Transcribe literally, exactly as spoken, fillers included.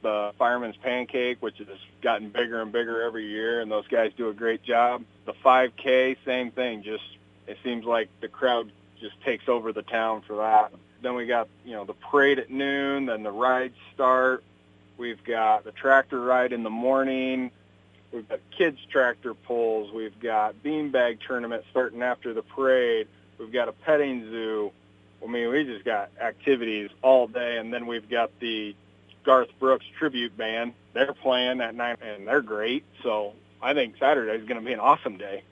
the Fireman's Pancake, which has gotten bigger and bigger every year, and those guys do a great job. The five K, same thing. Just it seems like the crowd just takes over the town for that. Then we got, you know, the parade at noon, then the rides start. We've got the tractor ride in the morning. We've got kids tractor pulls. We've got beanbag tournament starting after the parade. We've got a petting zoo. I mean, we just got activities all day, and then we've got the Garth Brooks tribute band. They're playing at nine, and they're great. So I think Saturday is going to be an awesome day.